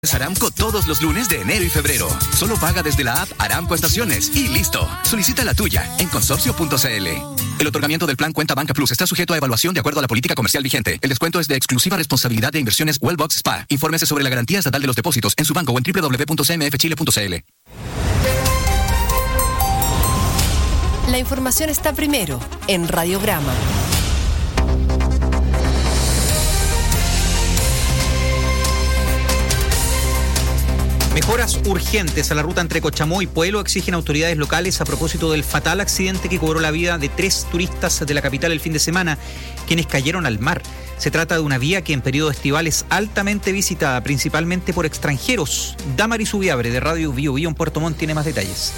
Aramco todos los lunes de enero y febrero. Solo paga desde la app Aramco Estaciones y listo. Solicita la tuya en consorcio.cl. El otorgamiento del plan Cuenta Banca Plus está sujeto a evaluación de acuerdo a la política comercial vigente. El descuento es de exclusiva responsabilidad de Inversiones Wellbox Spa. Infórmese sobre la garantía estatal de los depósitos en su banco o en www.cmfchile.cl. La información está primero en Radiograma. Mejoras urgentes a la ruta entre Cochamó y Puelo exigen autoridades locales a propósito del fatal accidente que cobró la vida de 3 turistas de la capital el fin de semana, quienes cayeron al mar. Se trata de una vía que en periodo estival es altamente visitada, principalmente por extranjeros. Damaris Subiabre de Radio Bio Bio en Puerto Montt tiene más detalles.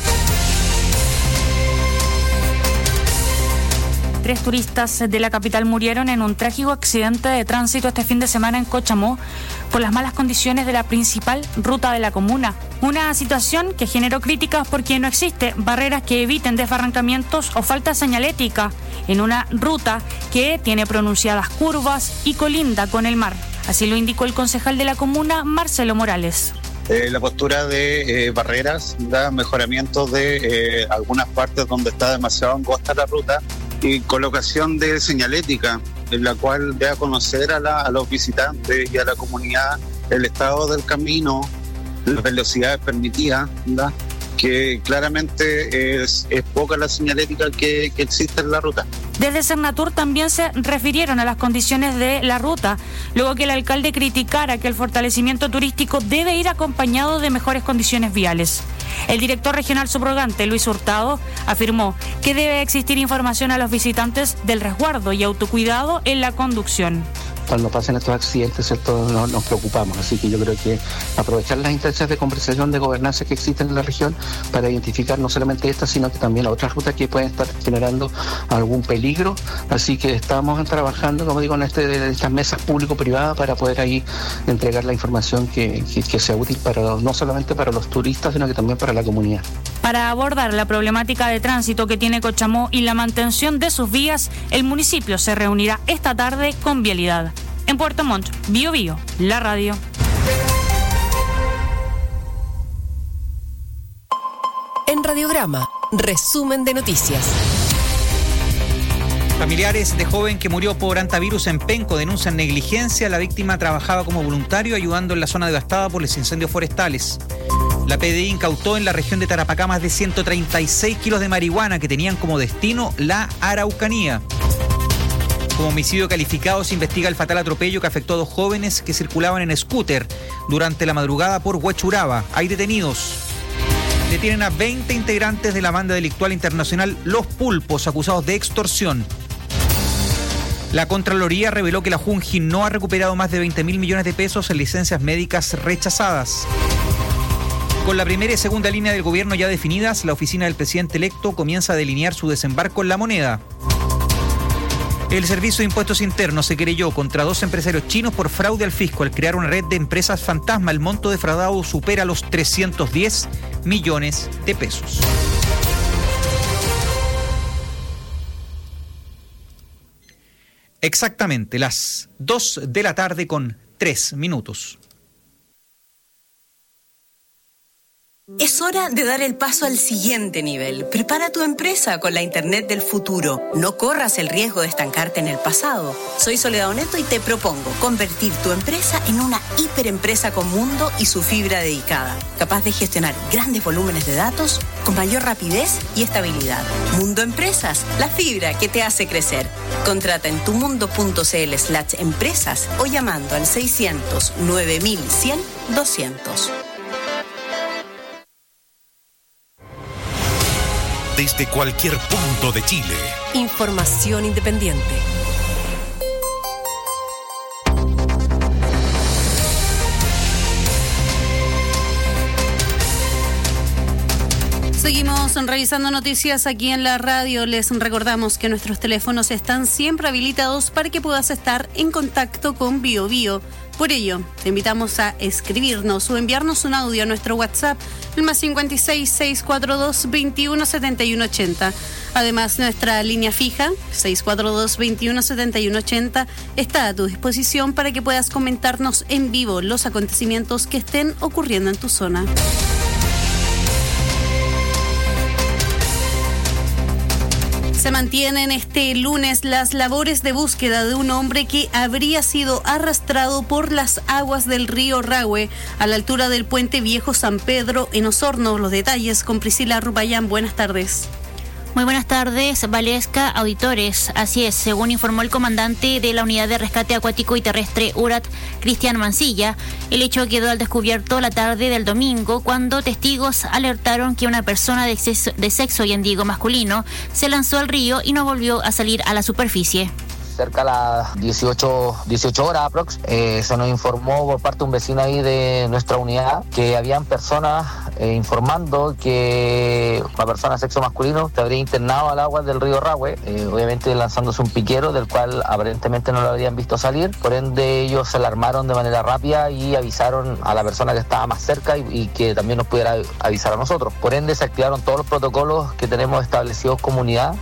3 turistas de la capital murieron en un trágico accidente de tránsito este fin de semana en Cochamó por las malas condiciones de la principal ruta de la comuna. Una situación que generó críticas porque no existe barreras que eviten desbarrancamientos o falta señalética en una ruta que tiene pronunciadas curvas y colinda con el mar. Así lo indicó el concejal de la comuna, Marcelo Morales. La postura de barreras, mejoramiento de algunas partes donde está demasiado angosta la ruta y colocación de señalética en la cual dé a conocer a los visitantes y a la comunidad el estado del camino, las velocidades permitidas, que claramente es poca la señalética que existe en la ruta. Desde Cernatur también se refirieron a las condiciones de la ruta, luego que el alcalde criticara que el fortalecimiento turístico debe ir acompañado de mejores condiciones viales. El director regional subrogante, Luis Hurtado, afirmó que debe existir información a los visitantes del resguardo y autocuidado en la conducción. Cuando pasen estos accidentes, ¿cierto?, nos preocupamos. Así que yo creo que aprovechar las instancias de conversación de gobernanza que existen en la región para identificar no solamente estas, sino que también otras rutas que pueden estar generando algún peligro. Así que estamos trabajando, como digo, en estas mesas público-privadas para poder ahí entregar la información que sea útil no solamente para los turistas, sino que también para la comunidad. Para abordar la problemática de tránsito que tiene Cochamó y la mantención de sus vías, el municipio se reunirá esta tarde con Vialidad. En Puerto Montt, Bio Bio, la radio. En Radiograma, resumen de noticias. Familiares de joven que murió por hantavirus en Penco denuncian negligencia. La víctima trabajaba como voluntario ayudando en la zona devastada por los incendios forestales. La PDI incautó en la región de Tarapacá más de 136 kilos de marihuana que tenían como destino la Araucanía. Como homicidio calificado se investiga el fatal atropello que afectó a 2 jóvenes que circulaban en scooter durante la madrugada por Huechuraba. Hay detenidos. Detienen a 20 integrantes de la banda delictual internacional Los Pulpos, acusados de extorsión. La Contraloría reveló que la Junji no ha recuperado más de 20.000 millones de pesos en licencias médicas rechazadas. Con la primera y segunda línea del gobierno ya definidas, la oficina del presidente electo comienza a delinear su desembarco en la moneda. El Servicio de Impuestos Internos se querelló contra 2 empresarios chinos por fraude al fisco al crear una red de empresas fantasma. El monto defraudado supera los 310 millones de pesos. Exactamente las 2 de la tarde con 3 minutos. Es hora de dar el paso al siguiente nivel. Prepara tu empresa con la Internet del futuro. No corras el riesgo de estancarte en el pasado. Soy Soledad Oneto y te propongo convertir tu empresa en una hiperempresa con mundo y su fibra dedicada, capaz de gestionar grandes volúmenes de datos con mayor rapidez y estabilidad. Mundo Empresas, la fibra que te hace crecer. Contrata en tumundo.cl/empresas o llamando al 600 9100 200. Desde cualquier punto de Chile. Información independiente. Seguimos revisando noticias aquí en la radio. Les recordamos que nuestros teléfonos están siempre habilitados para que puedas estar en contacto con Bio Bio, Por ello, te invitamos a escribirnos o enviarnos un audio a nuestro WhatsApp, el +56 642 21 71 80. Además, nuestra línea fija, 642 21 71 80, está a tu disposición para que puedas comentarnos en vivo los acontecimientos que estén ocurriendo en tu zona. Se mantienen este lunes las labores de búsqueda de un hombre que habría sido arrastrado por las aguas del río Rahue a la altura del puente Viejo San Pedro en Osorno. Los detalles con Priscila Rupayán. Buenas tardes. Muy buenas tardes, Valesca, auditores. Así es, según informó el comandante de la Unidad de Rescate Acuático y Terrestre URAT, Cristian Mancilla, el hecho quedó al descubierto la tarde del domingo cuando testigos alertaron que una persona de sexo yendigo masculino se lanzó al río y no volvió a salir a la superficie. Cerca a las 18 horas aprox, se nos informó por parte de un vecino ahí de nuestra unidad que habían personas informando que una persona de sexo masculino se habría internado al agua del río Rahue, obviamente lanzándose un piquero del cual aparentemente no lo habrían visto salir. Por ende, ellos se alarmaron de manera rápida y avisaron a la persona que estaba más cerca y que también nos pudiera avisar a nosotros. Por ende, se activaron todos los protocolos que tenemos establecidos como unidad.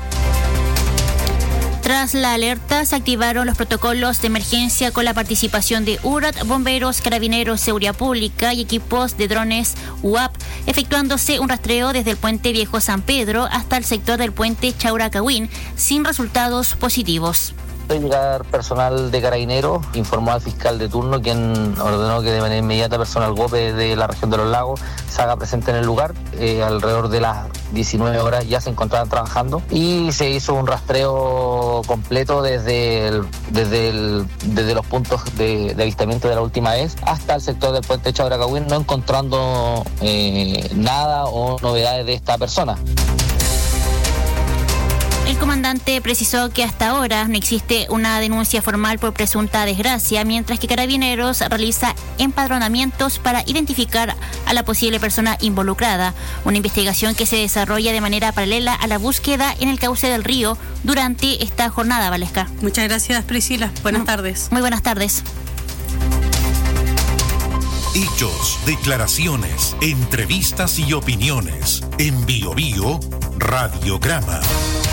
Tras la alerta, se activaron los protocolos de emergencia con la participación de URAT, bomberos, carabineros, seguridad pública y equipos de drones UAP, efectuándose un rastreo desde el puente Viejo San Pedro hasta el sector del puente Chauracahuín, sin resultados positivos. Llegar personal de Carabineros, informó al fiscal de turno, quien ordenó que de manera inmediata personal GOPE de la región de los lagos se haga presente en el lugar. Alrededor de las 19 horas ya se encontraban trabajando y se hizo un rastreo completo desde los puntos de avistamiento de la última vez hasta el sector del puente Chauracahuín, no encontrando nada o novedades de esta persona. El comandante precisó que hasta ahora no existe una denuncia formal por presunta desgracia, mientras que Carabineros realiza empadronamientos para identificar a la posible persona involucrada, una investigación que se desarrolla de manera paralela a la búsqueda en el cauce del río durante esta jornada, Valesca. Muchas gracias, Priscila. Buenas tardes. Muy buenas tardes. Hechos, declaraciones, entrevistas y opiniones. En Bio Bio, Radiograma.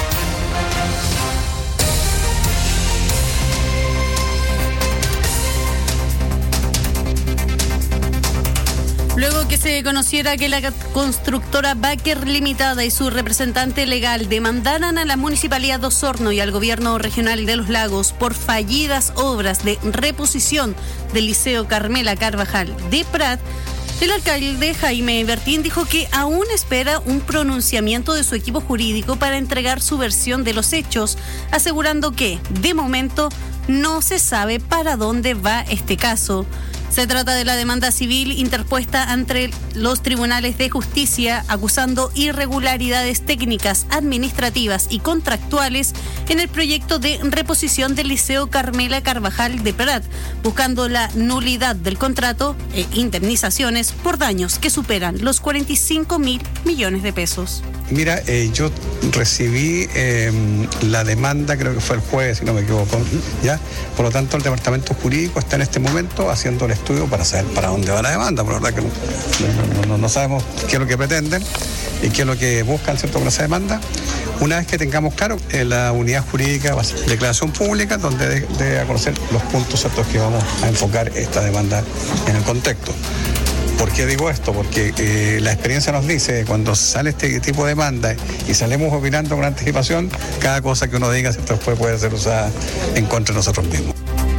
Luego que se conociera que la constructora Baker Limitada y su representante legal demandaran a la Municipalidad de Osorno y al Gobierno Regional de los Lagos por fallidas obras de reposición del Liceo Carmela Carvajal de Prat, el alcalde Jaime Bertín dijo que aún espera un pronunciamiento de su equipo jurídico para entregar su versión de los hechos, asegurando que, de momento, no se sabe para dónde va este caso. Se trata de la demanda civil interpuesta ante los tribunales de justicia acusando irregularidades técnicas, administrativas y contractuales en el proyecto de reposición del Liceo Carmela Carvajal de Prat, buscando la nulidad del contrato e indemnizaciones por daños que superan los 45.000 millones de pesos. Mira, yo recibí la demanda, creo que fue el jueves, si no me equivoco, ¿ya? Por lo tanto, el departamento jurídico está en este momento haciendo el estudio para saber para dónde va la demanda. Por la verdad que no sabemos qué es lo que pretenden y qué es lo que buscan, ¿cierto?, con esa demanda. Una vez que tengamos claro, la unidad jurídica va a ser declaración pública, donde debe conocer los puntos, ¿cierto?, que vamos a enfocar esta demanda en el contexto. ¿Por qué digo esto? Porque la experiencia nos dice, cuando sale este tipo de demanda y salimos opinando con anticipación, cada cosa que uno diga después puede ser usada en contra de nosotros mismos.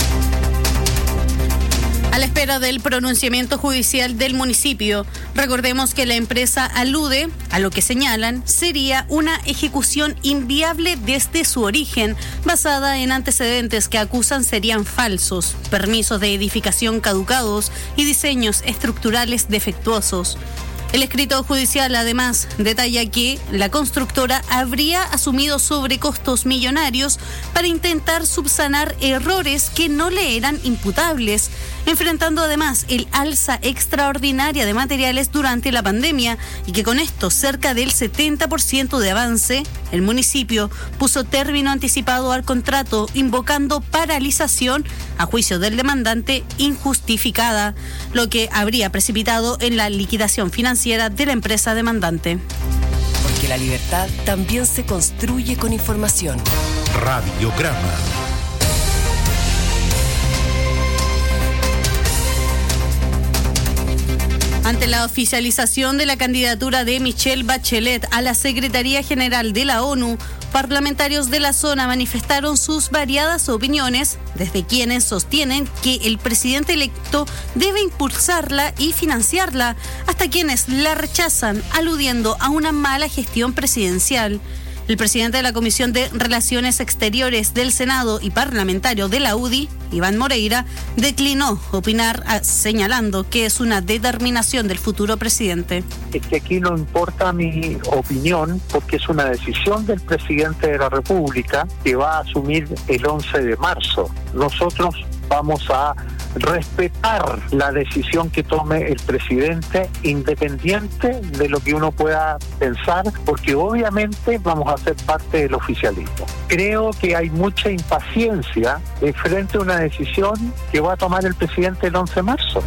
A la espera del pronunciamiento judicial del municipio, recordemos que la empresa alude a lo que señalan sería una ejecución inviable desde su origen, basada en antecedentes que acusan serían falsos, permisos de edificación caducados y diseños estructurales defectuosos. El escrito judicial además detalla que la constructora habría asumido sobrecostos millonarios para intentar subsanar errores que no le eran imputables, enfrentando además el alza extraordinaria de materiales durante la pandemia y que con esto cerca del 70% de avance, el municipio puso término anticipado al contrato invocando paralización a juicio del demandante injustificada, lo que habría precipitado en la liquidación financiera de la empresa demandante. Porque la libertad también se construye con información. Radiograma. Ante la oficialización de la candidatura de Michelle Bachelet a la Secretaría General de la ONU, parlamentarios de la zona manifestaron sus variadas opiniones, desde quienes sostienen que el presidente electo debe impulsarla y financiarla, hasta quienes la rechazan, aludiendo a una mala gestión presidencial. El presidente de la Comisión de Relaciones Exteriores del Senado y parlamentario de la UDI, Iván Moreira, declinó opinar, señalando que es una determinación del futuro presidente. Es que aquí no importa mi opinión, porque es una decisión del presidente de la República que va a asumir el 11 de marzo. Nosotros vamos a respetar la decisión que tome el presidente, independiente de lo que uno pueda pensar, porque obviamente vamos a ser parte del oficialismo. Creo que hay mucha impaciencia frente a una decisión que va a tomar el presidente el 11 de marzo.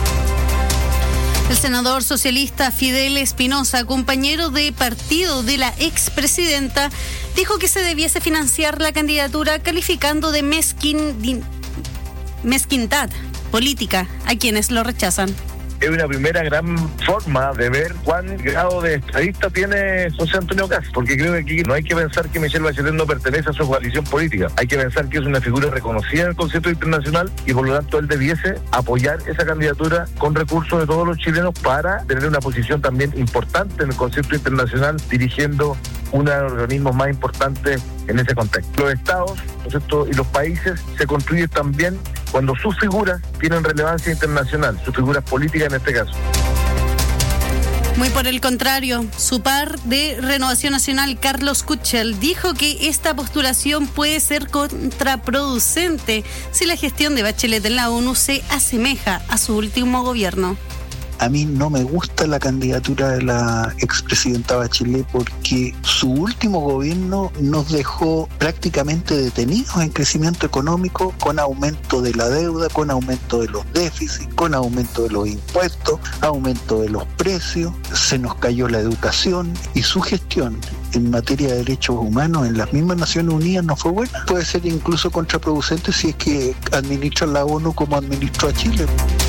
El senador socialista Fidel Espinosa, compañero de partido de la expresidenta, dijo que se debiese financiar la candidatura calificando de mezquindad política a quienes lo rechazan. Es una primera gran forma de ver cuán grado de estadista tiene José Antonio Kast, porque creo que aquí no hay que pensar que Michelle Bachelet no pertenece a su coalición política, hay que pensar que es una figura reconocida en el concierto internacional y por lo tanto él debiese apoyar esa candidatura con recursos de todos los chilenos para tener una posición también importante en el concierto internacional, dirigiendo uno de los organismos más importantes en ese contexto. Los estados, ¿no es cierto?, y los países se construyen también cuando sus figuras tienen relevancia internacional, sus figuras políticas en este caso. Muy por el contrario, su par de Renovación Nacional, Carlos Kuchel, dijo que esta postulación puede ser contraproducente si la gestión de Bachelet en la ONU se asemeja a su último gobierno. A mí no me gusta la candidatura de la expresidenta Bachelet porque su último gobierno nos dejó prácticamente detenidos en crecimiento económico, con aumento de la deuda, con aumento de los déficits, con aumento de los impuestos, aumento de los precios, se nos cayó la educación y su gestión en materia de derechos humanos en las mismas Naciones Unidas no fue buena. Puede ser incluso contraproducente si es que administra la ONU como administró a Chile.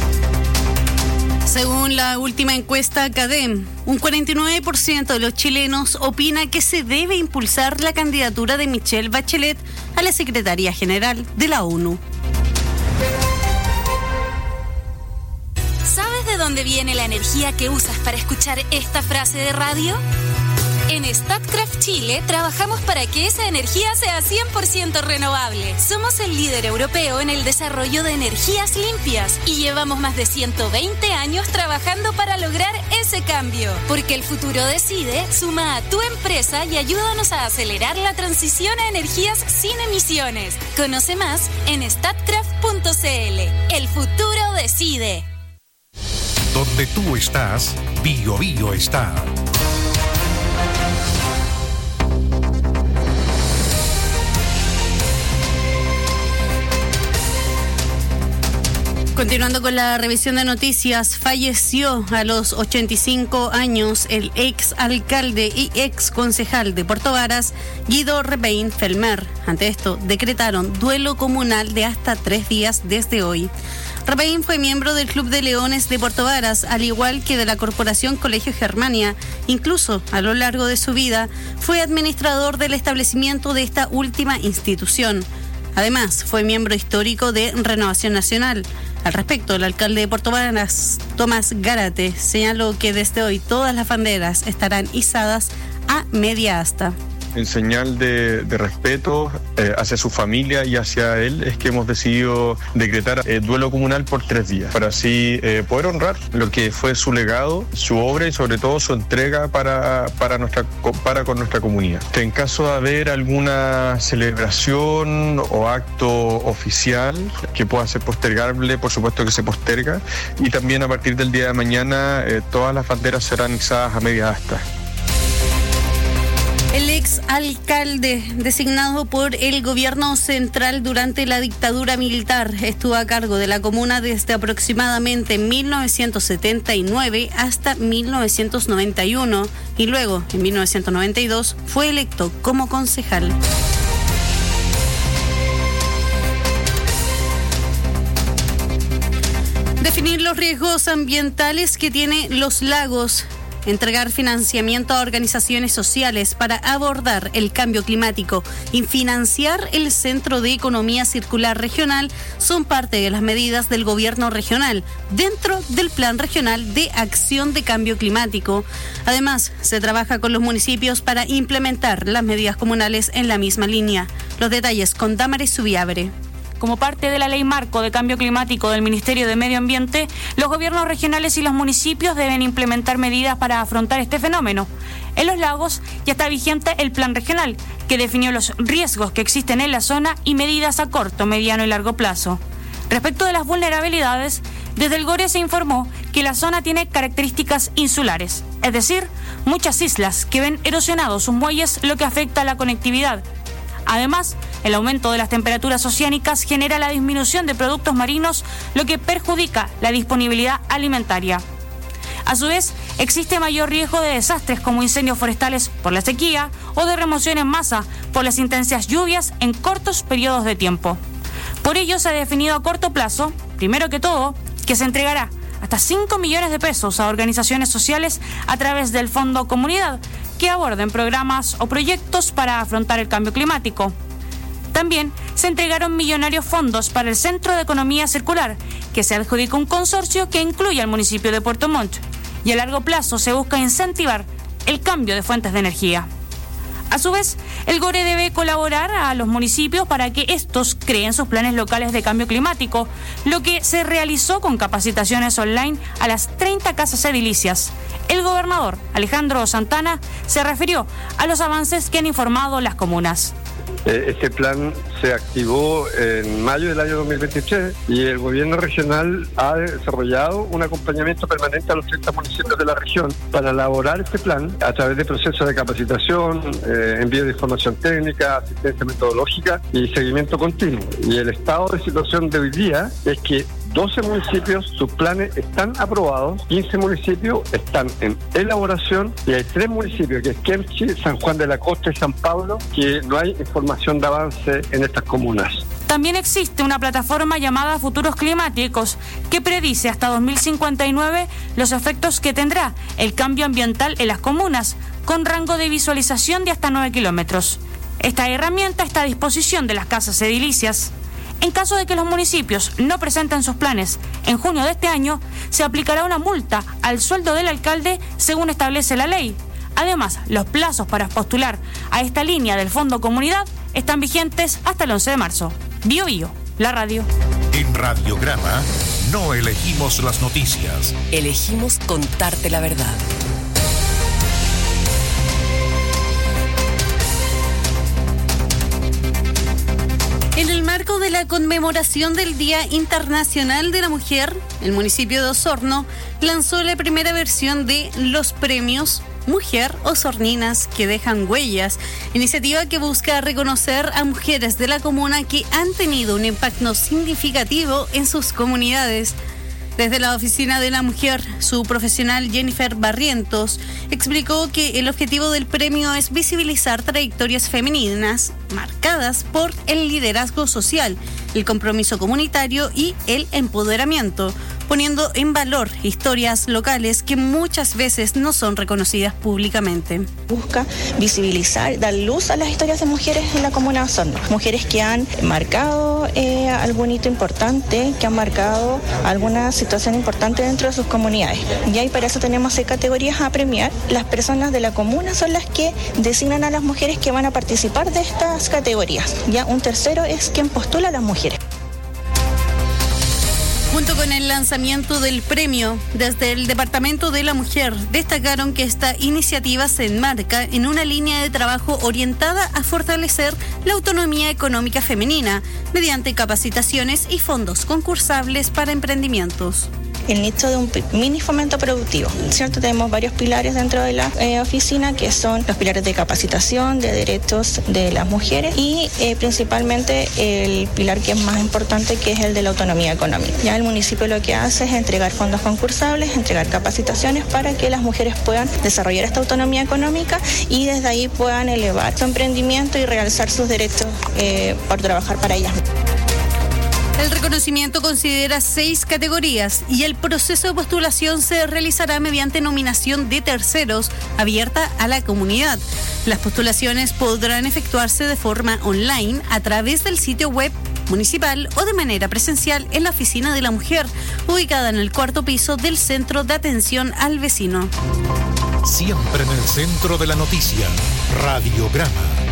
Según la última encuesta CADEM, un 49% de los chilenos opina que se debe impulsar la candidatura de Michelle Bachelet a la Secretaría General de la ONU. ¿Sabes de dónde viene la energía que usas para escuchar esta frase de radio? En Statkraft Chile trabajamos para que esa energía sea 100% renovable. Somos el líder europeo en el desarrollo de energías limpias y llevamos más de 120 años trabajando para lograr ese cambio. Porque el futuro decide, suma a tu empresa y ayúdanos a acelerar la transición a energías sin emisiones. Conoce más en statkraft.cl. El futuro decide. Donde tú estás, Bio Bio está. Continuando con la revisión de noticias, falleció a los 85 años el ex alcalde y ex concejal de Puerto Varas, Guido Rebein Felmer. Ante esto, decretaron duelo comunal de hasta 3 días desde hoy. Rebein fue miembro del Club de Leones de Puerto Varas, al igual que de la Corporación Colegio Germania. Incluso, a lo largo de su vida, fue administrador del establecimiento de esta última institución. Además, fue miembro histórico de Renovación Nacional. Al respecto, el alcalde de Puerto Varas, Tomás Gárate, señaló que desde hoy todas las banderas estarán izadas a media asta. en señal de respeto hacia su familia y hacia él, es que hemos decidido decretar duelo comunal por 3 días, para así poder honrar lo que fue su legado, su obra y sobre todo su entrega para con nuestra comunidad. En caso de haber alguna celebración o acto oficial que pueda ser postergable, por supuesto que se posterga, y también a partir del día de mañana todas las banderas serán izadas a media asta. El ex alcalde designado por el gobierno central durante la dictadura militar estuvo a cargo de la comuna desde aproximadamente 1979 hasta 1991 y luego en 1992 fue electo como concejal. Definir los riesgos ambientales que tienen los lagos, entregar financiamiento a organizaciones sociales para abordar el cambio climático y financiar el Centro de Economía Circular Regional son parte de las medidas del gobierno regional dentro del Plan Regional de Acción de Cambio Climático. Además, se trabaja con los municipios para implementar las medidas comunales en la misma línea. Los detalles con Damaris Subiabre. Como parte de la Ley Marco de Cambio Climático del Ministerio de Medio Ambiente, los gobiernos regionales y los municipios deben implementar medidas para afrontar este fenómeno. En los lagos ya está vigente el Plan Regional, que definió los riesgos que existen en la zona y medidas a corto, mediano y largo plazo. Respecto de las vulnerabilidades, desde el GORE se informó que la zona tiene características insulares, es decir, muchas islas que ven erosionados sus muelles, lo que afecta a la conectividad. Además, el aumento de las temperaturas oceánicas genera la disminución de productos marinos, lo que perjudica la disponibilidad alimentaria. A su vez, existe mayor riesgo de desastres como incendios forestales por la sequía o de remoción en masa por las intensas lluvias en cortos periodos de tiempo. Por ello, se ha definido a corto plazo, primero que todo, que se entregará hasta 5 millones de pesos a organizaciones sociales a través del Fondo Comunidad que aborden programas o proyectos para afrontar el cambio climático. También se entregaron millonarios fondos para el Centro de Economía Circular, que se adjudica un consorcio que incluye al municipio de Puerto Montt, y a largo plazo se busca incentivar el cambio de fuentes de energía. A su vez, el GORE debe colaborar a los municipios para que estos creen sus planes locales de cambio climático, lo que se realizó con capacitaciones online a las 30 casas edilicias. El gobernador Alejandro Santana se refirió a los avances que han informado las comunas. Este plan se activó en mayo del año 2023 y el gobierno regional ha desarrollado un acompañamiento permanente a los 30 municipios de la región para elaborar este plan a través de procesos de capacitación, envío de información técnica, asistencia metodológica y seguimiento continuo. Y el estado de situación de hoy día es que 12 municipios, sus planes están aprobados, 15 municipios están en elaboración y hay 3 municipios, que es Kemchi, San Juan de la Costa y San Pablo, que no hay información de avance en estas comunas. También existe una plataforma llamada Futuros Climáticos que predice hasta 2059 los efectos que tendrá el cambio ambiental en las comunas, con rango de visualización de hasta 9 kilómetros. Esta herramienta está a disposición de las casas edilicias. En caso de que los municipios no presenten sus planes en junio de este año, se aplicará una multa al sueldo del alcalde según establece la ley. Además, los plazos para postular a esta línea del Fondo Comunidad están vigentes hasta el 11 de marzo. Bio Bio, la radio. En Radiograma no elegimos las noticias. Elegimos contarte la verdad. En el marco de la conmemoración del Día Internacional de la Mujer, el municipio de Osorno lanzó la primera versión de los premios Mujer Osorninas que dejan huellas, iniciativa que busca reconocer a mujeres de la comuna que han tenido un impacto significativo en sus comunidades. Desde la Oficina de la Mujer, su profesional Jennifer Barrientos explicó que el objetivo del premio es visibilizar trayectorias femeninas marcadas por el liderazgo social, el compromiso comunitario y el empoderamiento, poniendo en valor historias locales que muchas veces no son reconocidas públicamente. Busca visibilizar, dar luz a las historias de mujeres en la comuna de Osorno. Mujeres que han marcado algún hito importante, que han marcado alguna situación importante dentro de sus comunidades. Y ahí para eso tenemos 6 categorías a premiar. Las personas de la comuna son las que designan a las mujeres que van a participar de estas categorías. Ya un tercero es quien postula a las mujeres. Junto con el lanzamiento del premio, desde el Departamento de la Mujer destacaron que esta iniciativa se enmarca en una línea de trabajo orientada a fortalecer la autonomía económica femenina mediante capacitaciones y fondos concursables para emprendimientos. El nicho de un mini fomento productivo, ¿cierto? Tenemos varios pilares dentro de la oficina, que son los pilares de capacitación, de derechos de las mujeres y principalmente el pilar que es más importante, que es el de la autonomía económica. Ya el municipio lo que hace es entregar fondos concursables, entregar capacitaciones para que las mujeres puedan desarrollar esta autonomía económica y desde ahí puedan elevar su emprendimiento y realzar sus derechos por trabajar para ellas. El reconocimiento considera 6 categorías y el proceso de postulación se realizará mediante nominación de terceros abierta a la comunidad. Las postulaciones podrán efectuarse de forma online a través del sitio web municipal o de manera presencial en la Oficina de la Mujer, ubicada en el 4º piso del Centro de Atención al Vecino. Siempre en el centro de la noticia, Radiograma.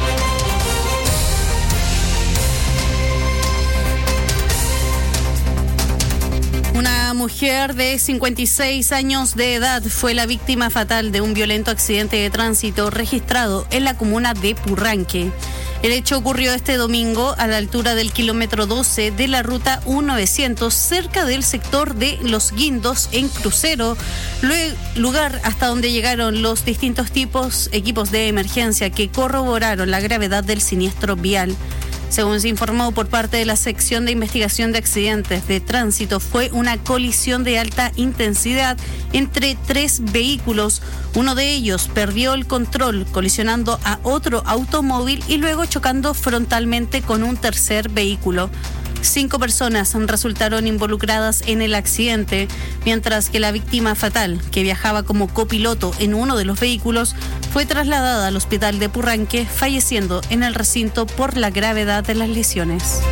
Una mujer de 56 años de edad fue la víctima fatal de un violento accidente de tránsito registrado en la comuna de Purranque. El hecho ocurrió este domingo a la altura del kilómetro 12 de la ruta 1900, cerca del sector de Los Guindos, en Crucero, lugar hasta donde llegaron los distintos equipos de emergencia que corroboraron la gravedad del siniestro vial. Según se informó por parte de la sección de investigación de accidentes de tránsito, fue una colisión de alta intensidad entre 3 vehículos. Uno de ellos perdió el control, colisionando a otro automóvil y luego chocando frontalmente con un tercer vehículo. 5 personas resultaron involucradas en el accidente, mientras que la víctima fatal, que viajaba como copiloto en uno de los vehículos, fue trasladada al hospital de Purranque, falleciendo en el recinto por la gravedad de las lesiones.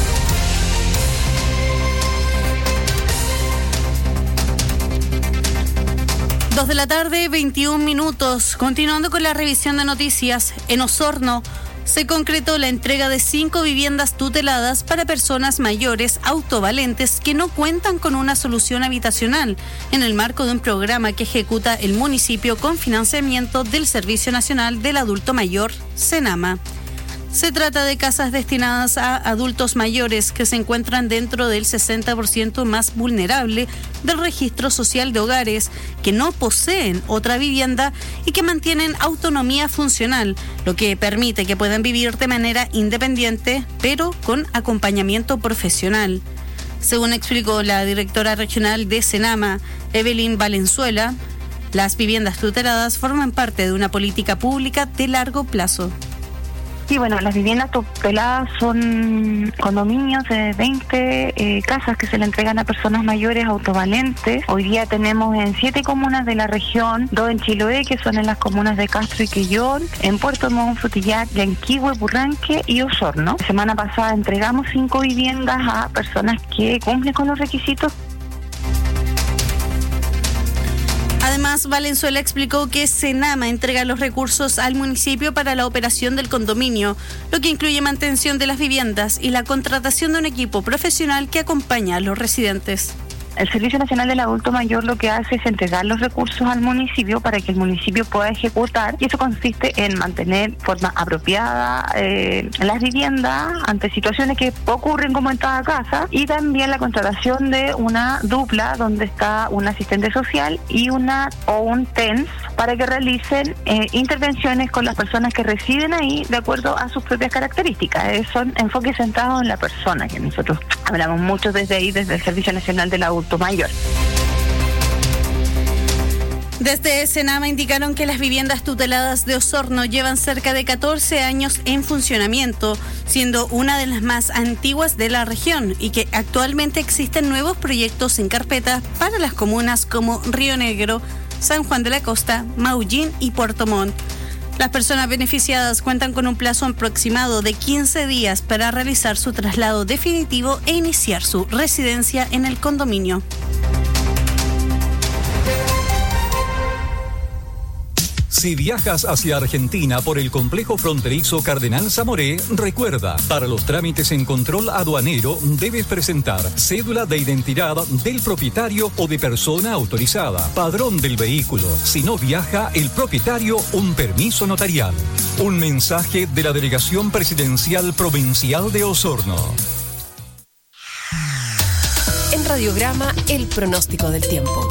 Dos de la tarde, 21 minutos. Continuando con la revisión de noticias, en Osorno se concretó la entrega de 5 viviendas tuteladas para personas mayores autovalentes que no cuentan con una solución habitacional, en el marco de un programa que ejecuta el municipio con financiamiento del Servicio Nacional del Adulto Mayor, SENAMA. Se trata de casas destinadas a adultos mayores que se encuentran dentro del 60% más vulnerable del registro social de hogares, que no poseen otra vivienda y que mantienen autonomía funcional, lo que permite que puedan vivir de manera independiente, pero con acompañamiento profesional. Según explicó la directora regional de SENAMA, Evelyn Valenzuela, las viviendas tuteladas forman parte de una política pública de largo plazo. Sí, bueno, las viviendas tuteladas son condominios de 20 casas que se le entregan a personas mayores autovalentes. Hoy día tenemos en 7 comunas de la región, 2 en Chiloé, que son en las comunas de Castro y Quillón, en Puerto Montt, Frutillar, Yanquihue, Purranque y Osorno. La semana pasada entregamos 5 viviendas a personas que cumplen con los requisitos. Además, Valenzuela explicó que SENAMA entrega los recursos al municipio para la operación del condominio, lo que incluye mantención de las viviendas y la contratación de un equipo profesional que acompaña a los residentes. El Servicio Nacional del Adulto Mayor lo que hace es entregar los recursos al municipio para que el municipio pueda ejecutar, y eso consiste en mantener de forma apropiada las viviendas ante situaciones que ocurren como en toda casa, y también la contratación de una dupla donde está un asistente social y un TENS para que realicen intervenciones con las personas que residen ahí de acuerdo a sus propias características. Son enfoques centrados en la persona, que nosotros hablamos mucho desde ahí, desde el Servicio Nacional del Adulto Mayor. Desde Senama indicaron que las viviendas tuteladas de Osorno llevan cerca de 14 años en funcionamiento, siendo una de las más antiguas de la región, y que actualmente existen nuevos proyectos en carpeta para las comunas como Río Negro, San Juan de la Costa, Maullín y Puerto Montt. Las personas beneficiadas cuentan con un plazo aproximado de 15 días para realizar su traslado definitivo e iniciar su residencia en el condominio. Si viajas hacia Argentina por el complejo fronterizo Cardenal Zamoré, recuerda, para los trámites en control aduanero debes presentar cédula de identidad del propietario o de persona autorizada, padrón del vehículo. Si no viaja el propietario, un permiso notarial. Un mensaje de la Delegación Presidencial Provincial de Osorno. En Radiograma, el pronóstico del tiempo.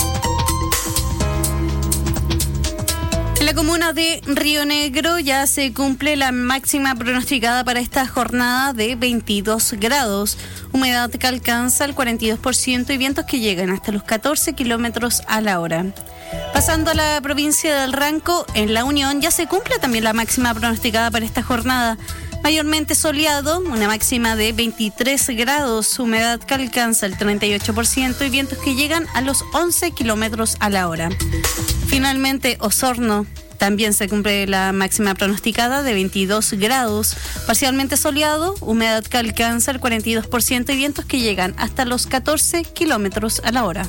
En la comuna de Río Negro ya se cumple la máxima pronosticada para esta jornada de 22 grados, humedad que alcanza el 42% y vientos que llegan hasta los 14 kilómetros a la hora. Pasando a la provincia del Ranco, en La Unión ya se cumple también la máxima pronosticada para esta jornada. Mayormente soleado, una máxima de 23 grados, humedad que alcanza el 38% y vientos que llegan a los 11 kilómetros a la hora. Finalmente, Osorno también se cumple la máxima pronosticada de 22 grados, parcialmente soleado, humedad que alcanza el 42% y vientos que llegan hasta los 14 kilómetros a la hora.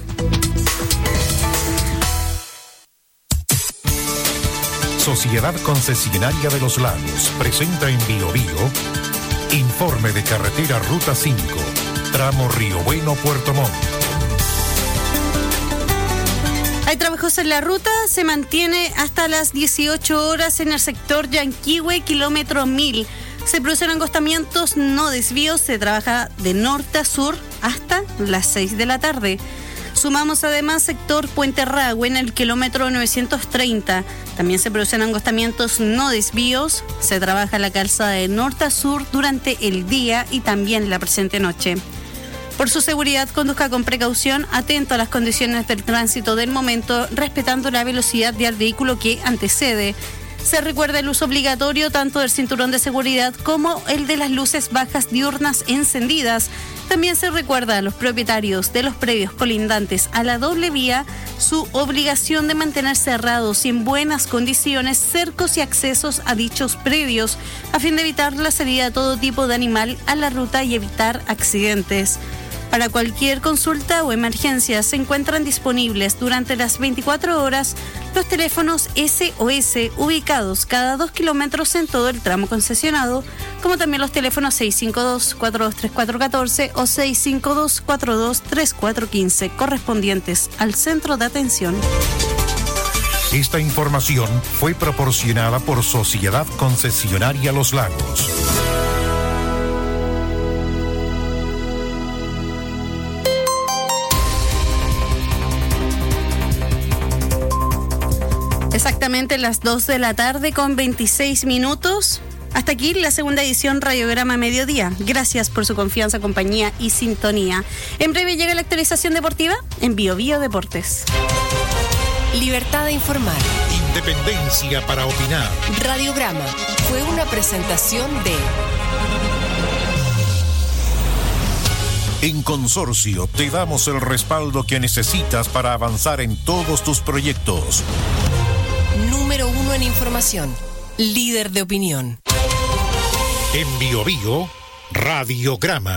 Sociedad Concesionaria de los Lagos presenta en Biobío informe de carretera Ruta 5, tramo Río Bueno, Puerto Montt. Hay trabajos en la ruta, se mantiene hasta las 18 horas en el sector Yanquihue, kilómetro 1000. Se producen angostamientos, no desvíos, se trabaja de norte a sur hasta las 6 de la tarde. Sumamos además sector Puente Rahue en el kilómetro 930. También se producen angostamientos, no desvíos. Se trabaja la calzada de norte a sur durante el día y también la presente noche. Por su seguridad, conduzca con precaución, atento a las condiciones del tránsito del momento, respetando la velocidad del vehículo que antecede. Se recuerda el uso obligatorio tanto del cinturón de seguridad como el de las luces bajas diurnas encendidas. También se recuerda a los propietarios de los predios colindantes a la doble vía su obligación de mantener cerrados y en buenas condiciones cercos y accesos a dichos predios, a fin de evitar la salida de todo tipo de animal a la ruta y evitar accidentes. Para cualquier consulta o emergencia se encuentran disponibles durante las 24 horas los teléfonos SOS ubicados cada 2 kilómetros en todo el tramo concesionado, como también los teléfonos 652-423414 o 652-423415 correspondientes al centro de atención. Esta información fue proporcionada por Sociedad Concesionaria Los Lagos. Exactamente las 2 de la tarde con 26 minutos. Hasta aquí la segunda edición Radiograma Mediodía. Gracias por su confianza, compañía y sintonía. En breve llega la actualización deportiva en Biobío Deportes. Libertad de informar. Independencia para opinar. Radiograma fue una presentación de... En Consorcio te damos el respaldo que necesitas para avanzar en todos tus proyectos. Número 1 en información. Líder de opinión. En Biobío, Radiograma.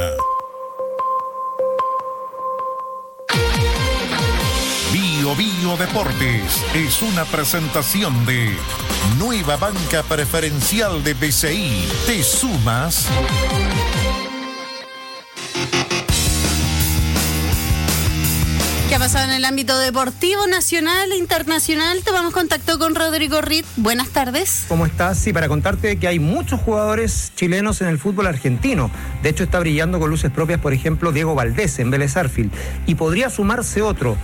Biobío Deportes es una presentación de Nueva Banca Preferencial de BCI. ¿Te sumas? ¿Qué ha pasado en el ámbito deportivo nacional e internacional? Tomamos contacto con Rodrigo Ritt. Buenas tardes. ¿Cómo estás? Sí, para contarte que hay muchos jugadores chilenos en el fútbol argentino. De hecho, está brillando con luces propias, por ejemplo, Diego Valdés en Vélez Sarsfield. Y podría sumarse otro.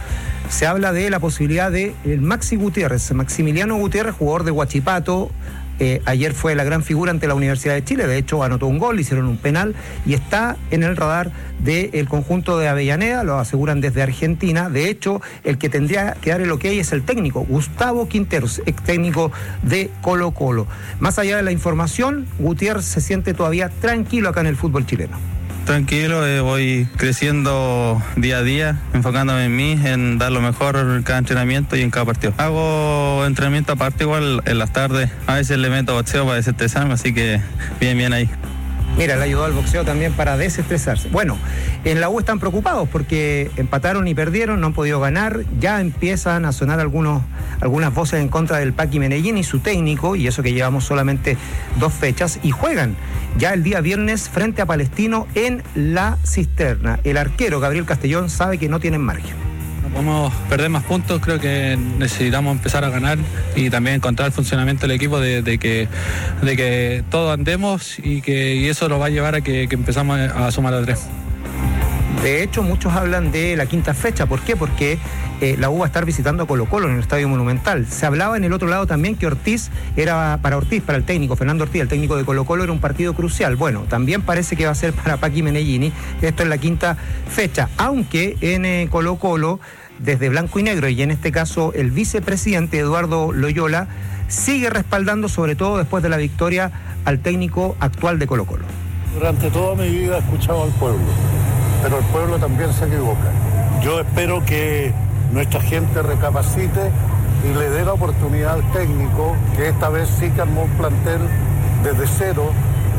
se habla de la posibilidad de el Maximiliano Gutiérrez, jugador de Huachipato. Ayer fue la gran figura ante la Universidad de Chile, de hecho anotó un gol, hicieron un penal y está en el radar del conjunto de Avellaneda, lo aseguran desde Argentina. De hecho, el que tendría que dar el ok es el técnico, Gustavo Quinteros, ex técnico de Colo-Colo. Más allá de la información, Gutiérrez se siente todavía tranquilo acá en el fútbol chileno. Tranquilo, voy creciendo día a día, enfocándome en mí, en dar lo mejor en cada entrenamiento y en cada partido. Hago entrenamiento aparte igual en las tardes, a veces le meto boxeo para desestresarme, así que bien ahí. Mira, le ayudó al boxeo también para desestresarse. Bueno, en la U están preocupados porque empataron y perdieron, no han podido ganar. Ya empiezan a sonar algunas voces en contra del Paqui Medellín y su técnico, y eso que llevamos solamente 2 fechas, y juegan ya el día viernes frente a Palestino en La Cisterna. El arquero Gabriel Castellón sabe que no tienen margen. No podemos perder más puntos, creo que necesitamos empezar a ganar y también encontrar el funcionamiento del equipo de que todos andemos y eso nos va a llevar a que empezamos a sumar a 3. De hecho, muchos hablan de la quinta fecha. ¿Por qué? Porque la U va a estar visitando a Colo-Colo en el Estadio Monumental. Se hablaba en el otro lado también que para el técnico, Fernando Ortiz, el técnico de Colo-Colo, era un partido crucial. Bueno, también parece que va a ser para Paqui Medellini. Esto es la quinta fecha, aunque en Colo-Colo, desde Blanco y Negro, y en este caso el vicepresidente Eduardo Loyola, sigue respaldando, sobre todo después de la victoria, al técnico actual de Colo-Colo. Durante toda mi vida he escuchado al pueblo, pero el pueblo también se equivoca. Yo espero que nuestra gente recapacite y le dé la oportunidad al técnico, que esta vez sí que armó un plantel desde cero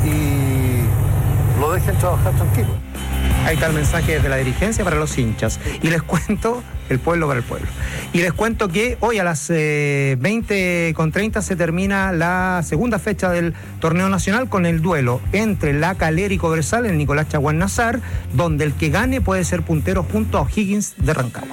y lo dejen trabajar tranquilo. Ahí está el mensaje desde la dirigencia para los hinchas. Y les cuento, el pueblo para el pueblo. Y les cuento que hoy a las 20:30 se termina la segunda fecha del torneo nacional con el duelo entre La Calera y Cobresal en Nicolás Chaguán Nazar, donde el que gane puede ser puntero junto a O'Higgins de Rancagua.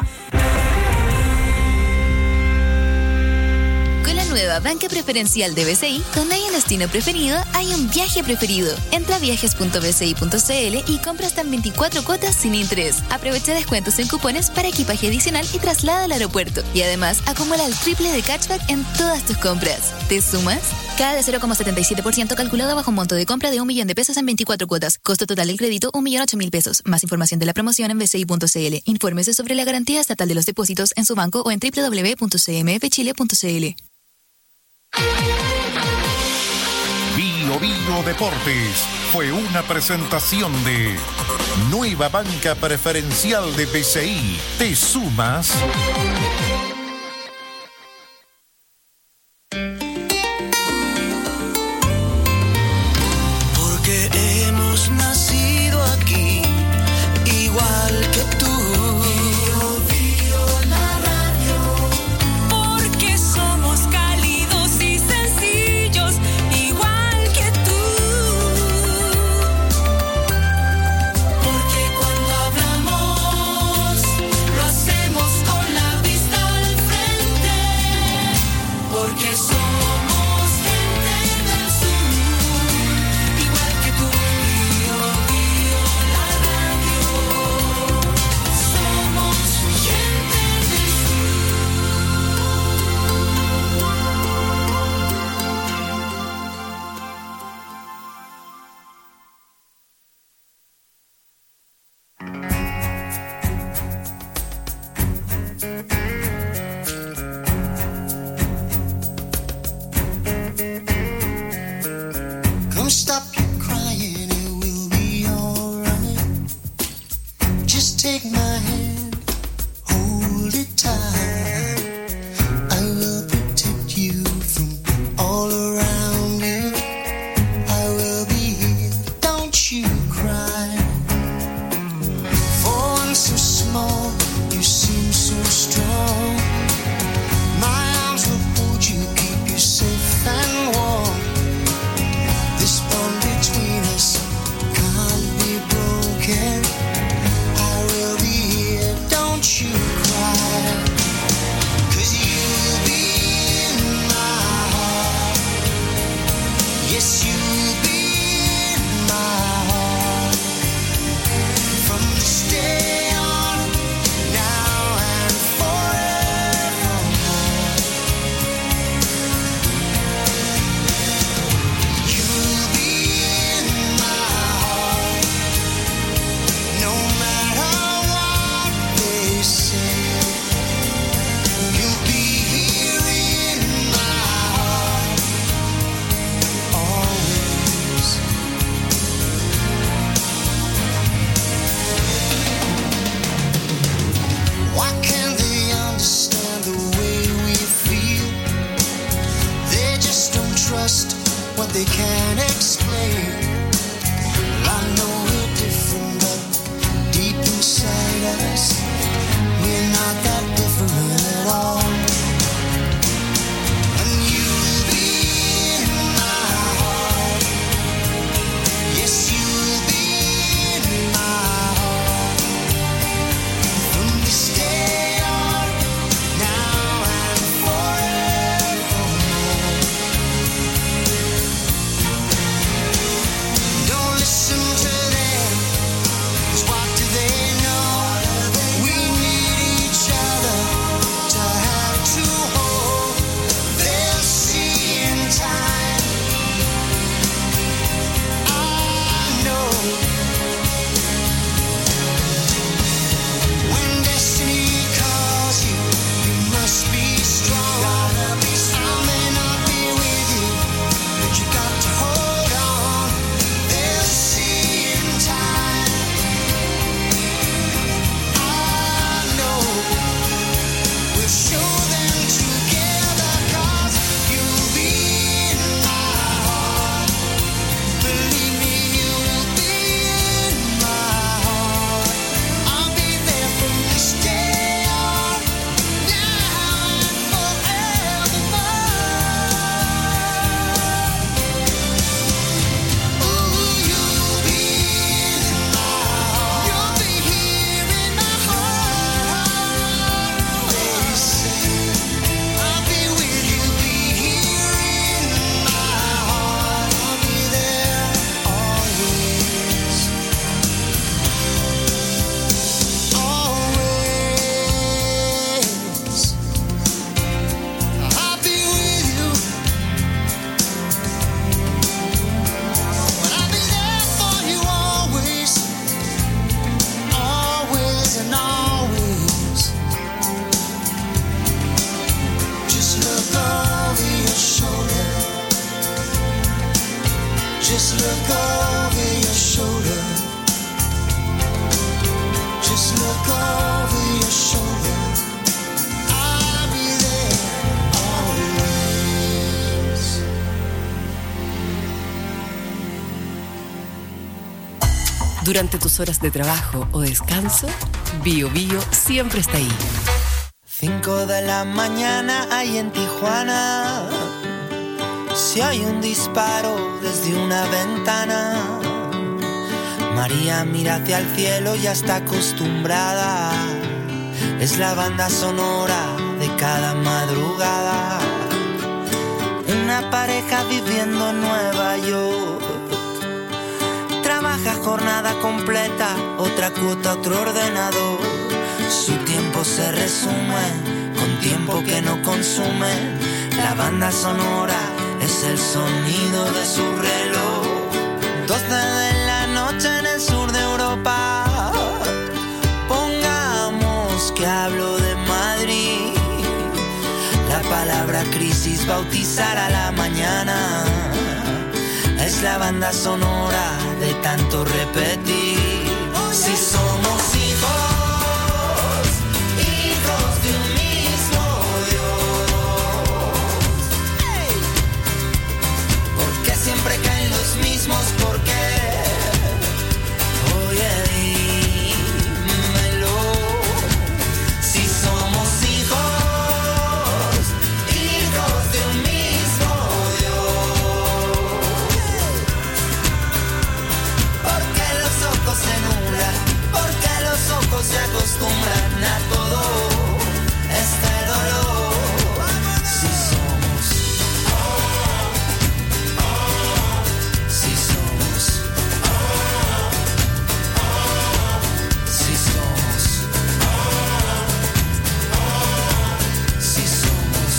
Nueva banca preferencial de BCI, donde hay un destino preferido, hay un viaje preferido. Entra a viajes.bci.cl y compra hasta en 24 cuotas sin interés. Aprovecha descuentos en cupones para equipaje adicional y traslado al aeropuerto. Y además, acumula el triple de cashback en todas tus compras. ¿Te sumas? Cada de 0,77% calculado bajo un monto de compra de 1 millón de pesos en 24 cuotas. Costo total del crédito, 1.008.000 pesos. Más información de la promoción en bci.cl. Infórmese sobre la garantía estatal de los depósitos en su banco o en www.cmfchile.cl. Bio Deportes fue una presentación de Nueva Banca Preferencial de BCI. ¿Te sumas? Porque hemos nacido aquí, igual que tú. Porque cuando hablamos, lo hacemos con la vista. they can't explain. Well, I know we're different, but deep inside us, we're not that different at all. And you'll be in my heart. Yes, you'll be in my heart. From this day on, now and forevermore. Don't listen to them, 'cause what do they know? We need each other to have to hold. They'll see in time. I know when destiny calls you, you must be strong. I may not be with you, but you got to hold on. They'll see in time. I know we'll show them together, 'cause you'll be in my heart. Believe me, you'll be in my heart. I'll be there from this day on, now and forevermore. Ooh, you'll be in my heart. You'll be here in my heart. Always. I'll be with you, be here in my heart. I'll be there always. Always. I'll be with you. But I'll be there for you always. Always and always. Just look over your shoulder. Just look over your shoulder. Just look over your shoulder. I'll be there always. Durante tus horas de trabajo o descanso, Bio Bio siempre está ahí. 5 de la mañana hay en Tijuana. Si hay un disparo desde una ventana, María mira hacia el cielo, ya está acostumbrada. Es la banda sonora de cada madrugada. Una pareja viviendo en Nueva York. Trabaja jornada completa, otra cuota, otro ordenador. Su tiempo se resume con tiempo que no consume. La banda sonora es el sonido de su reloj. 12 de la noche en el sur de Europa. Pongamos que hablo de Madrid. La palabra crisis bautizará la mañana. Es la banda sonora de tanto repetir. Si somos hijos, hijos de un mismo Dios. ¡Hey! ¿Por qué siempre caen los mismos? ¿Por qué? Oye, dímelo. Si somos hijos, hijos de un mismo Dios. ¿Por qué los ojos se nublan? ¿Por qué los ojos se acostumbran a todo este dolor? Si somos, si somos, si somos, si somos.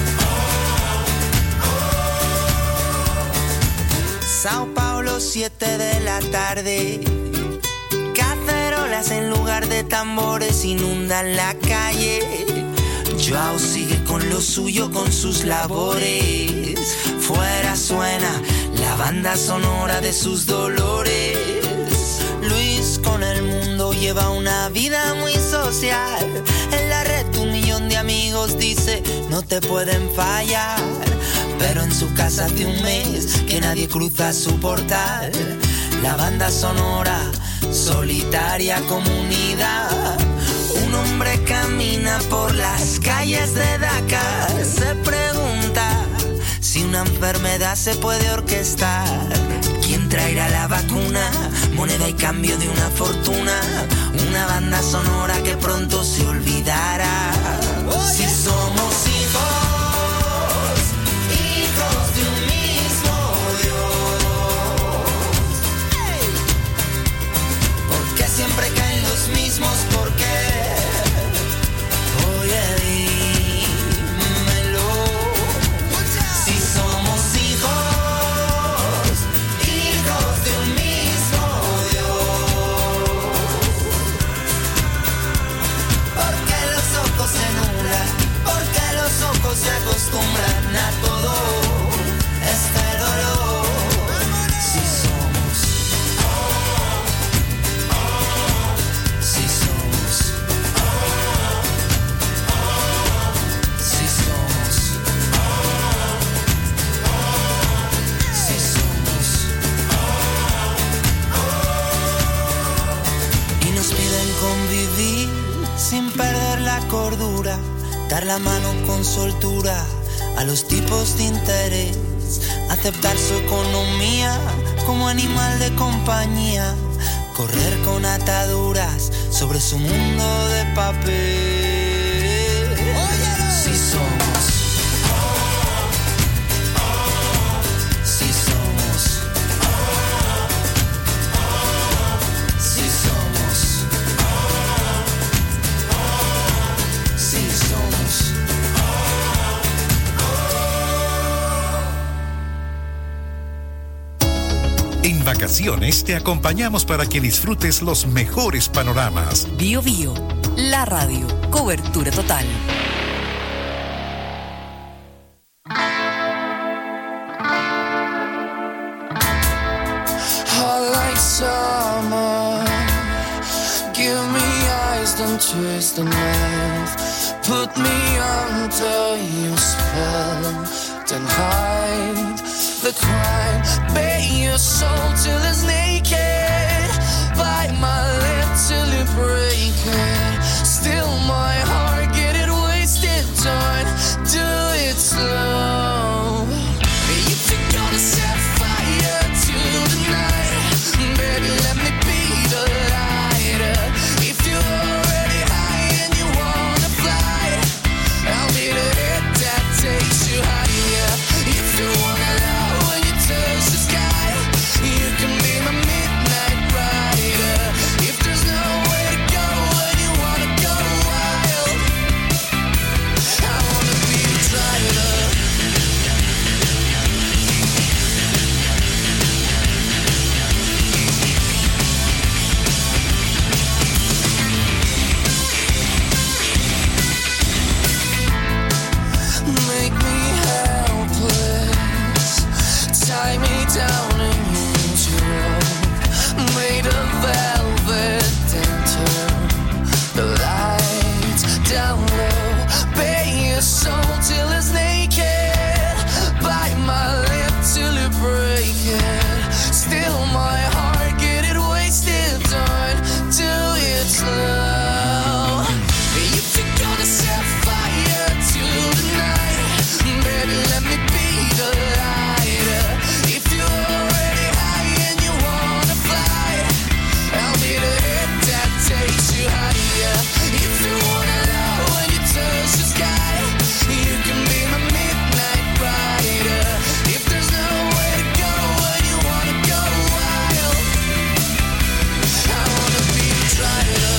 Sao Paulo, 7 de la tarde. Cacerolas en lugar de tambores inundan la calle. Joao sigue con lo suyo, con sus labores. Fuera suena la banda sonora de sus dolores. Luis con el mundo lleva una vida muy social. En la red un millón de amigos dice no te pueden fallar. pero en su casa hace un mes que nadie cruza su portal. La banda sonora, solitaria comunidad. Un hombre camina por las calles de Dakar, se pregunta si una enfermedad se puede orquestar. ¿Quién traerá la vacuna? Moneda y cambio de una fortuna. Una banda sonora que pronto se olvidará. Si somos hijos, hijos de un mismo Dios. ¿Por qué siempre caen los mismos? ¿Por qué? Oye, dímelo. Si somos hijos, hijos de un mismo Dios. ¿Por qué los ojos se nublan? ¿Por qué los ojos se acostumbran a todo este dolor? Si somos, si somos, si somos, si somos. Y nos piden convivir sin perder la cordura, dar la mano con soltura a los tipos de interés, aceptar su economía como animal de compañía, correr con ataduras sobre su mundo de papel. Si somos, si somos, si somos, si somos. En vacaciones te acompañamos para que disfrutes los mejores panoramas. Bio Bio, la radio, cobertura total. Hot like summer, give me eyes, don't twist the knife. Put me under your spell, then hide the crime. Bait your soul till it's naked, bite my lip till you break it. Still my heart, get it wasted, don't do it slow. If you're gonna set fire to the night, baby, let me be the lighter. If you're already high and you wanna fly, I'll be the hit that takes you higher. If you wanna love when you touch the sky, you can be my midnight rider. If there's nowhere to go when you wanna go wild, I wanna be the driver. Make me helpless, tie me down and use your rope. Made of velvet, then turn the lights down low. Bait your soul till it's naked, bite my lip till you break it. Still my heart, get it wasted, don't do it slow. If you're gonna set fire to the night, baby, let me be the lighter. If you're already high and you wanna fly, I'll be the hit that takes you higher. If you wanna love when you touch the sky, you can be my midnight rider. If there's nowhere to go when you wanna go wild, I wanna be the driver.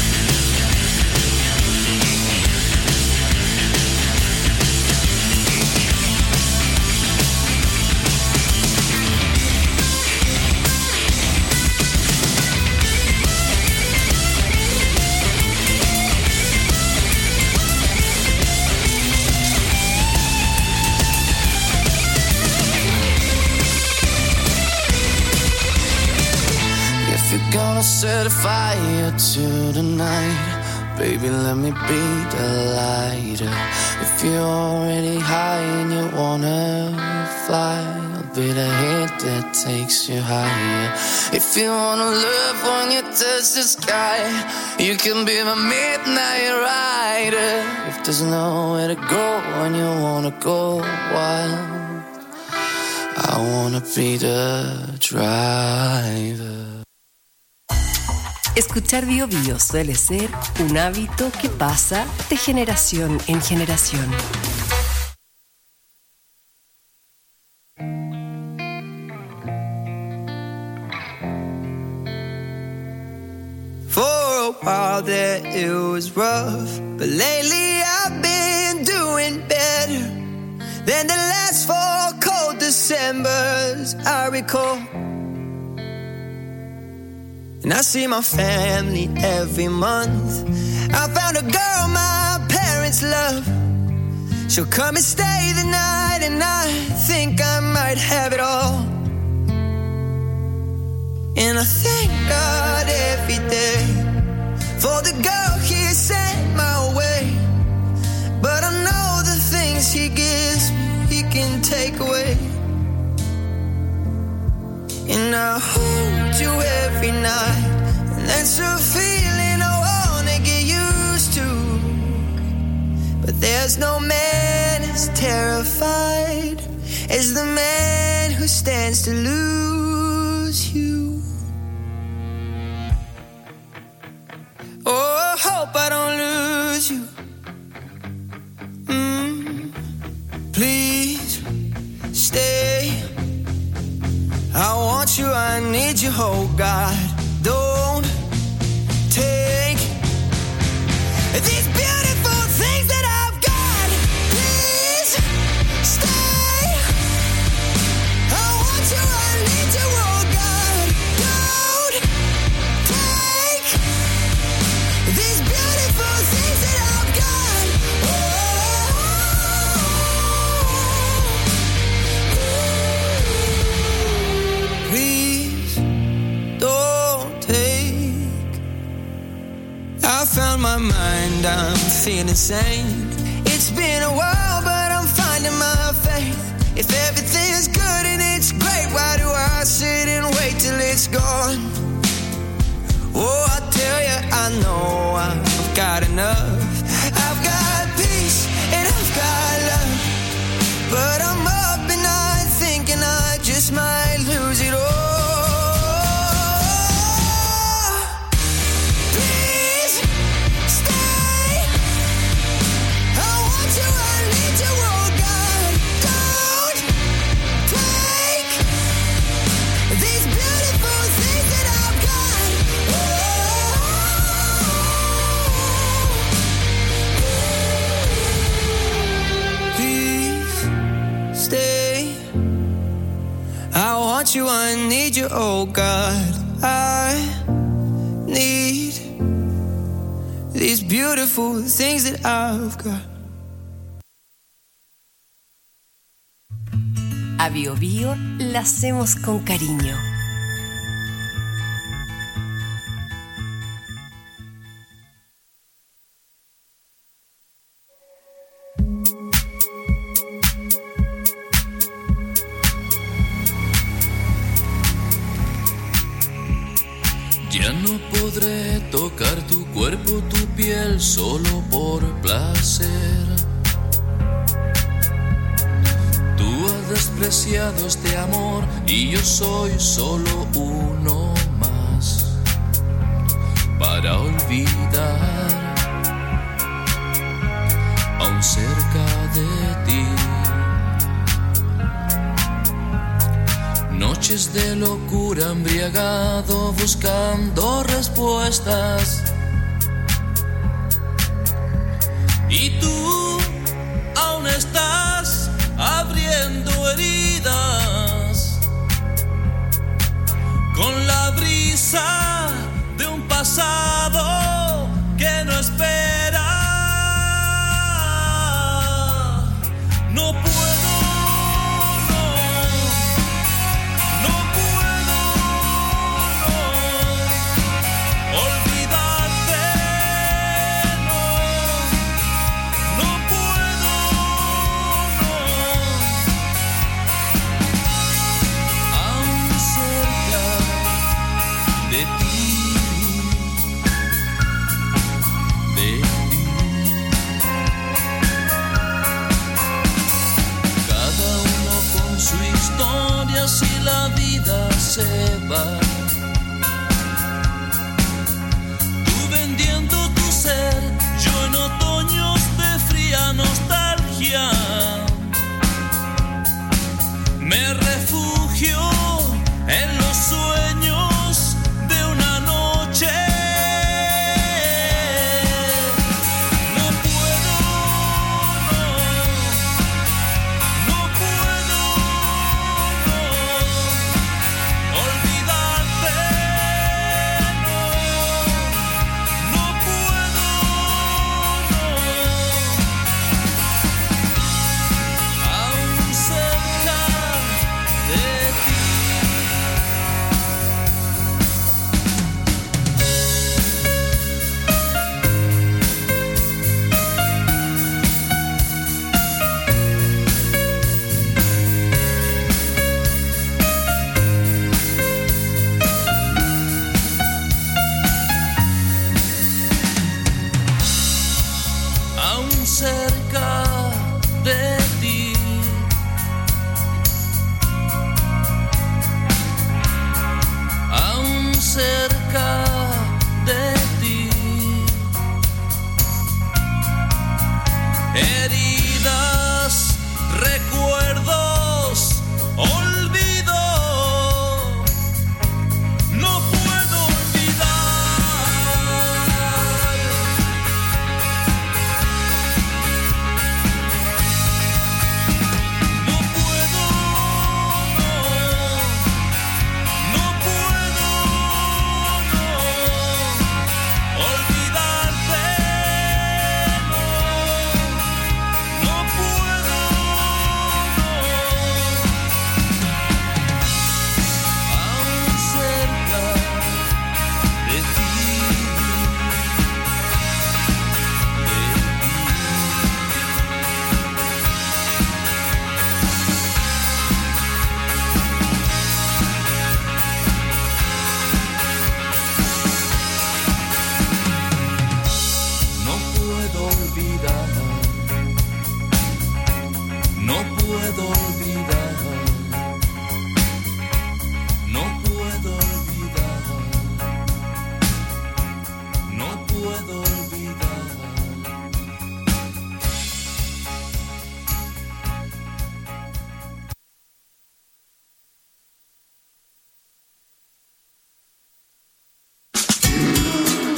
If you're gonna set fire to the night, baby, let me be the lighter. If you're already high and you wanna fly, I'll be the hit that takes you higher. If you wanna live when you touch the sky, you can be my midnight rider. If there's nowhere to go when you wanna go wild, I wanna be the driver. Escuchar Bio Bio suele ser un hábito que pasa de generación en generación. For a while there it was rough, but lately I've been doing better than the last 4 cold Decembers I recall. And I see my family every month. I found a girl my parents love. She'll come and stay the night, and I think I might have it all. And I thank God every day for the girl He sent my way. But I know the things He gives me, He can take away. And I hold you every night, and that's a feeling I wanna get used to. But there's no man as terrified as the man who stands to lose you. Oh, I hope I don't lose you. Please stay. I want you, I need you, oh God. Don't take these beautiful things that I've got. Please stay. I want you, I need you, oh God. Don't take these beautiful things that I've got. Please don't take. I found my mind, I'm feeling sane. It's been a while, but I'm finding my faith. If everything's good and it's great, why do I sit and wait till it's gone? Oh, I tell you, I know I've got enough. I've got peace and I've got love, but I'm up at night thinking I just might lose it all. Please stay. I want you, I need you, oh God. Don't take these beautiful things that I've got. Please stay. I want you, I need you, oh God. I need these beautiful things that I've got. A Bio Bio la hacemos con cariño. Ya no podré tocar tu cuerpo, tu piel, solo por placer. Tú has despreciado este amor y yo soy solo uno más para olvidar, aún cerca de ti. Noches de locura, embriagado, buscando respuestas. Y tú aún estás abriendo heridas con la brisa de un pasado que no espera. No puedo, no puedo olvidarte, no puedo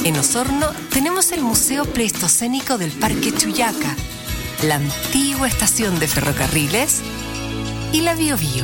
En Osorno tenemos el Museo Pleistocénico del Parque Chuyaca, la antigua estación de ferrocarriles y la Biobío.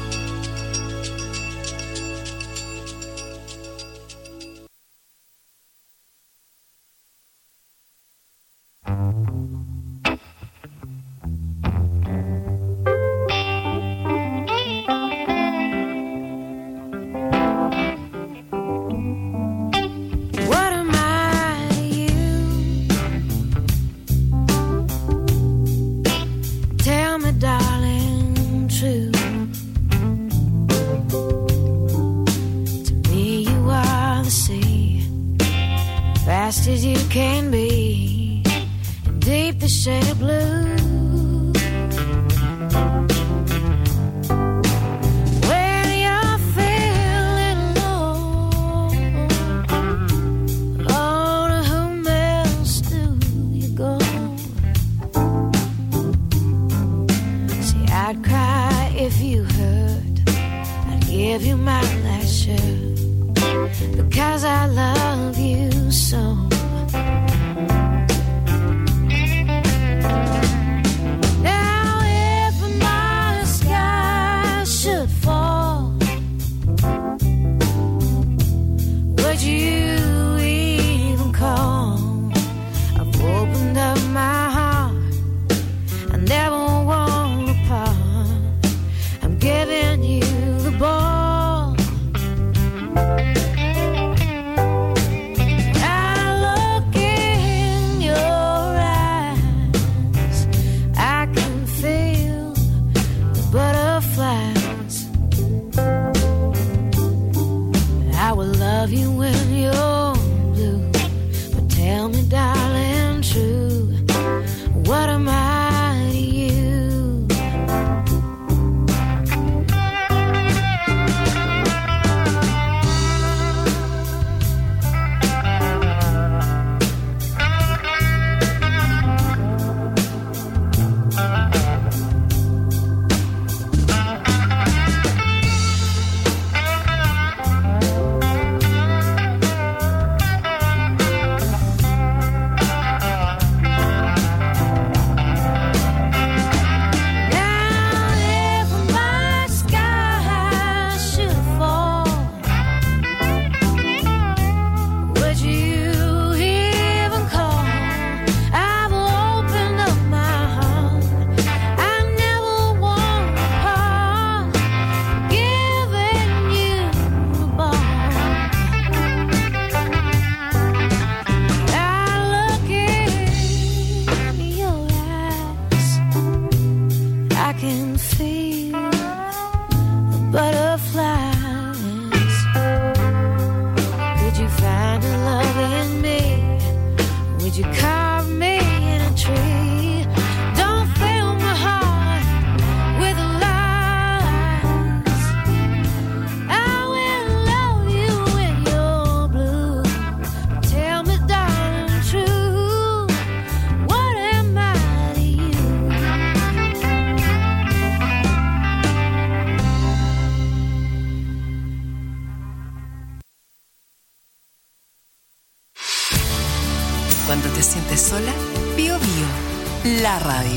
Cuando te sientes sola, Biobío, la radio.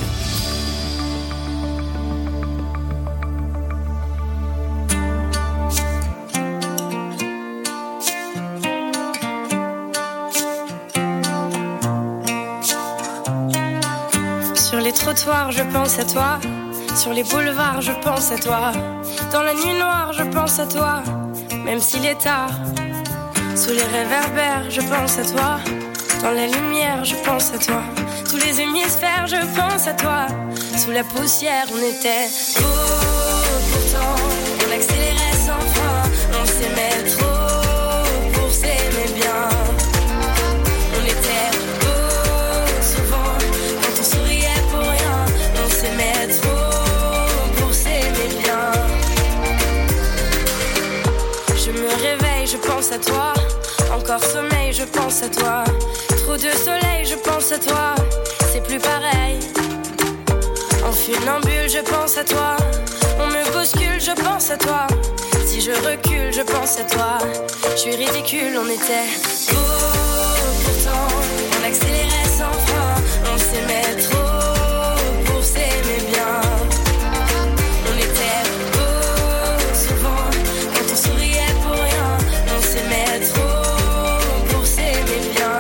Sur les trottoirs, je pense à toi. Sur les boulevards, je pense à toi. Dans la nuit noire, je pense à toi. Même s'il est tard. Sous les réverbères, je pense à toi. Dans la lumière, je pense à toi. Tous les hémisphères, je pense à toi. Sous la poussière, on était beaux. Pourtant, on accélérait sans fin. On s'aimait trop pour s'aimer bien. On était beaux souvent. Quand on souriait pour rien. On s'aimait trop pour s'aimer bien. Je me réveille, je pense à toi. Encore sommeil, je pense à toi. Trop de soleil, je pense à toi. C'est plus pareil. En funambule, je pense à toi. On me bouscule, je pense à toi. Si je recule, je pense à toi. Je suis ridicule, on était beau pourtant. On accélérait sans frein, on s'aimait trop pour s'aimer bien. On était beau souvent, quand on souriait pour rien. On s'aimait trop pour s'aimer bien.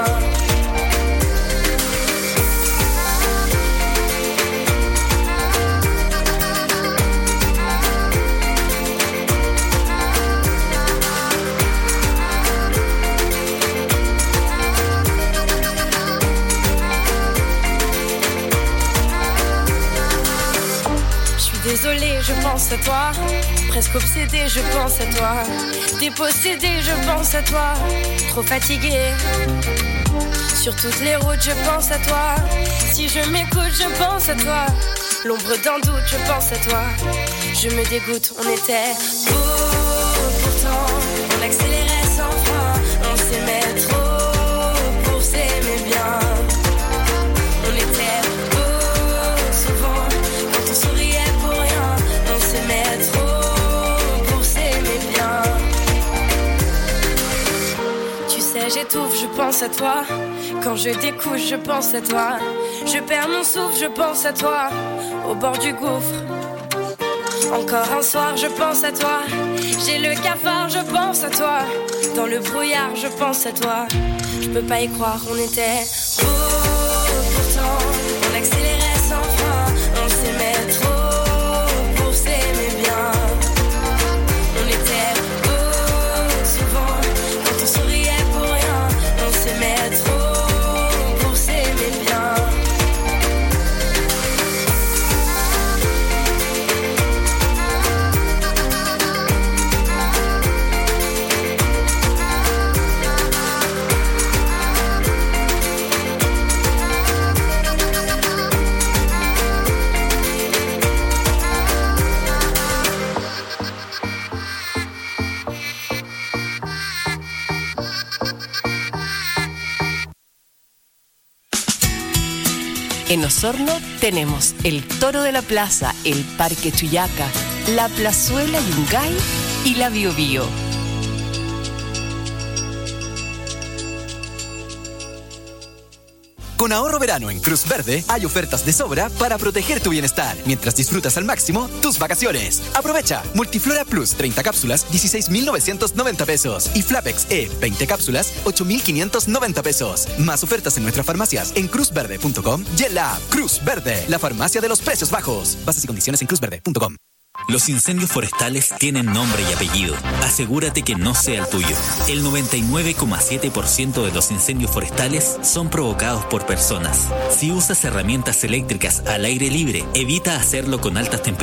Désolée, je pense à toi. Presque obsédée, je pense à toi. Dépossédée, je pense à toi. Trop fatiguée. Sur toutes les routes, je pense à toi. Si je m'écoute, je pense à toi. L'ombre d'un doute, je pense à toi. Je me dégoûte, on était beau pourtant. On accélérait sans frein. On s'aimait trop pour s'aimer bien. On était beau souvent. Quand on souriait pour rien. On s'aimait trop pour s'aimer bien. Tu sais, j'étouffe, je pense à toi. Quand je découche, je pense à toi. Je perds mon souffle, je pense à toi. Au bord du gouffre. Encore un soir, je pense à toi. J'ai le cafard, je pense à toi. Dans le brouillard, je pense à toi. Je peux pas y croire, on était beau pourtant. On accélérait sans frein. On s'aimait trop pour s'aimer bien. On était beau souvent. Quand on souriait pour rien. On s'aimait trop pour s'aimer bien. En Osorno tenemos el Toro de la Plaza, el Parque Chuyaca, la Plazuela Yungay y la Bio Bio. Con ahorro verano en Cruz Verde hay ofertas de sobra para proteger tu bienestar mientras disfrutas al máximo tus vacaciones. Aprovecha Multiflora Plus 30 cápsulas 16.990 pesos y Flapex E 20 cápsulas 8.590 pesos. Más ofertas en nuestras farmacias en cruzverde.com y en la app Cruz Verde, la farmacia de los precios bajos. Bases y condiciones en cruzverde.com. Los incendios forestales tienen nombre y apellido. Asegúrate que no sea el tuyo. El 99,7% de los incendios forestales son provocados por personas. Si usas herramientas eléctricas al aire libre, evita hacerlo con altas temperaturas